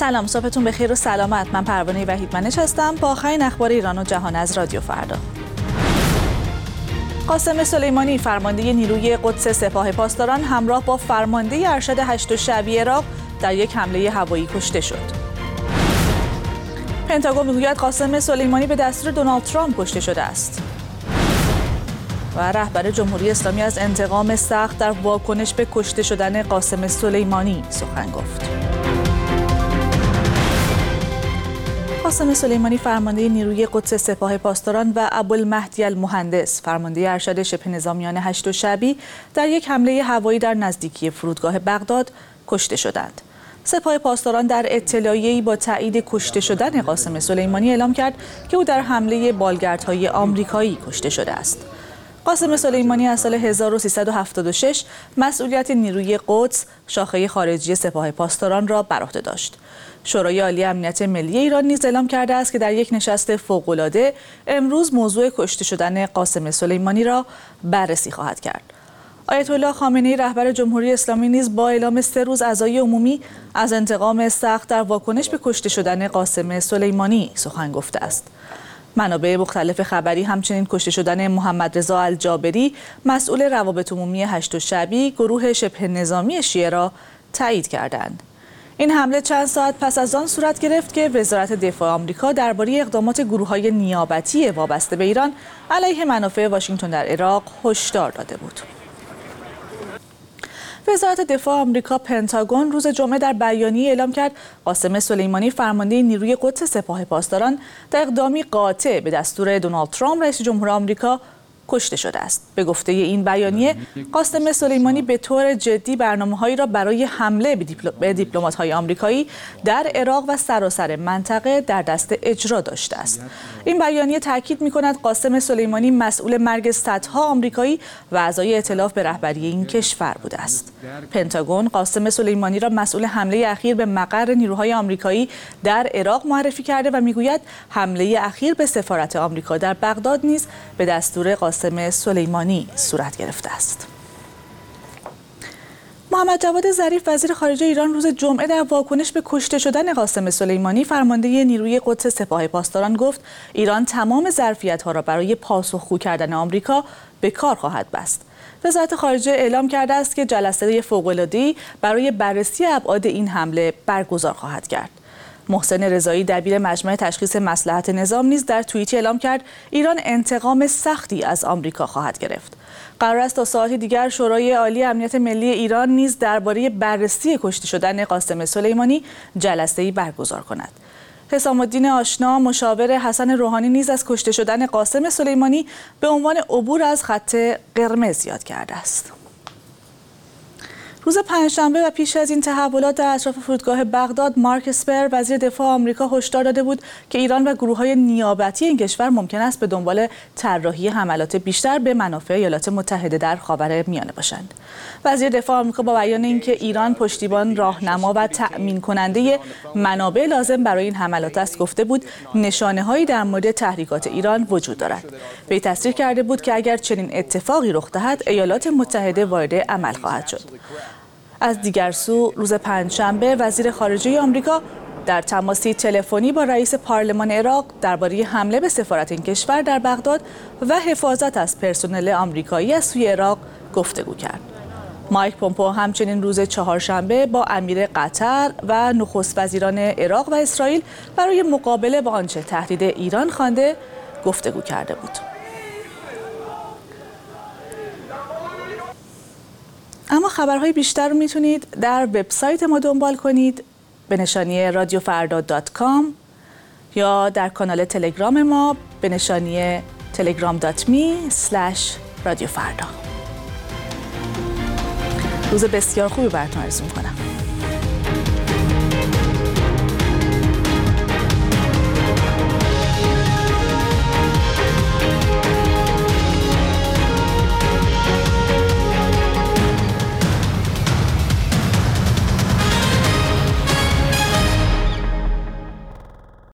سلام، صبحتون بخیر و سلامت. من پروانه وحیدمنش هستم با آخرین اخبار ایران و جهان از رادیو فردا. قاسم سلیمانی فرمانده نیروی قدس سپاه پاسداران همراه با فرمانده ارشد 8 شعبی عراق در یک حمله هوایی کشته شد. پنتاگون میگوید قاسم سلیمانی به دستور دونالد ترامپ کشته شده است. و رهبر جمهوری اسلامی از انتقام سخت در واکنش به کشته شدن قاسم سلیمانی سخن گفت. قاسم سلیمانی فرمانده نیروی قدس سپاه پاسداران و ابوالمهدی المهندس فرمانده ارشد شبه نظامیان 8 شعبی در یک حمله هوایی در نزدیکی فرودگاه بغداد کشته شدند. سپاه پاسداران در اطلاعیه‌ای با تایید کشته شدن قاسم سلیمانی اعلام کرد که او در حمله بالگردهای آمریکایی کشته شده است. قاسم سلیمانی از سال 1376 مسئولیت نیروی قدس شاخه خارجی سپاه پاسداران را بر عهده داشت. شورای عالی امنیت ملی ایران نیز اعلام کرده است که در یک نشست فوق‌العاده امروز موضوع کشته شدن قاسم سلیمانی را بررسی خواهد کرد. آیت الله خامنه‌ای رهبر جمهوری اسلامی نیز با اعلام 3 روز عزای عمومی از انتقام سخت در واکنش به کشته شدن قاسم سلیمانی سخن گفته است. منابع مختلف خبری همچنین کشته شدن محمد رضا الجابری مسئول روابط عمومی 8 شعبی گروه شبه نظامی شیعه را تایید کردند. این حمله چند ساعت پس از آن صورت گرفت که وزارت دفاع آمریکا درباره اقدامات گروه‌های نیابتی وابسته به ایران علیه منافع واشنگتن در عراق هشدار داده بود. وزارت دفاع آمریکا پنتاگون روز جمعه در بیانیه اعلام کرد قاسم سلیمانی فرمانده نیروی قدس سپاه پاسداران در اقدامی قاطع به دستور دونالد ترامپ رئیس جمهور آمریکا کشته شده است. به گفته این بیانیه قاسم سلیمانی به طور جدی برنامه‌هایی را برای حمله به دیپلمات‌های آمریکایی در عراق و سراسر منطقه در دست اجرا داشته است. این بیانیه تاکید می‌کند قاسم سلیمانی مسئول مرگ صدها آمریکایی و اعضای ائتلاف به رهبری این کشور بوده است. پنتاگون قاسم سلیمانی را مسئول حمله اخیر به مقر نیروهای آمریکایی در عراق معرفی کرده و می‌گوید حمله اخیر به سفارت آمریکا در بغداد نیز به دستور قاسم سلیمانی صورت گرفته است. محمد جواد ظریف وزیر خارجه ایران روز جمعه در واکنش به کشته شدن قاسم سلیمانی فرمانده نیروی قدس سپاه پاسداران گفت ایران تمام ظرفیت‌ها را برای پاسخگو کردن آمریکا به کار خواهد بست. وزارت خارجه اعلام کرده است که جلسه فوق‌العاده‌ای برای بررسی ابعاد این حمله برگزار خواهد کرد. محسن رضایی دبیر مجمع تشخیص مصلحت نظام نیز در توییتی اعلام کرد ایران انتقام سختی از آمریکا خواهد گرفت. قرار است تا ساعتی دیگر شورای عالی امنیت ملی ایران نیز درباره بررسی کشته شدن قاسم سلیمانی جلسه‌ای برگزار کند. حسام الدین آشنا مشاور حسن روحانی نیز از کشته شدن قاسم سلیمانی به عنوان عبور از خط قرمز یاد کرده است. روز پنجشنبه و پیش از این تحولات در اطراف فرودگاه بغداد، مارک اسپر وزیر دفاع آمریکا هشدار داده بود که ایران و گروه‌های نیابتی این کشور ممکن است به دنبال طراحی حملات بیشتر به منافع ایالات متحده در خاورمیانه باشند. وزیر دفاع آمریکا با بیان اینکه ایران پشتیبان، راهنما و تأمین کننده منابع لازم برای این حملات است گفته بود نشانه‌هایی در مورد تحریکات ایران وجود دارد. وی تصریح کرده بود که اگر چنین اتفاقی رخ دهد ایالات متحده وارد عمل خواهد شد. از دیگر سو روز پنجشنبه وزیر خارجه آمریکا در تماسی تلفنی با رئیس پارلمان عراق درباره حمله به سفارت این کشور در بغداد و حفاظت از پرسنل آمریکایی از سوی عراق گفتگو کرد. مایک پومپئو همچنین روز چهارشنبه با امیر قطر و نخست وزیران عراق و اسرائیل برای مقابله با آنچه تهدید ایران خوانده گفتگو کرده بود. اما خبرهای بیشتر رو میتونید در وبسایت ما دنبال کنید به نشانی radiofarda.com یا در کانال تلگرام ما به نشانی telegram.me/radiofarda. روز بسیار خوبی براتون آرزو می‌کنم.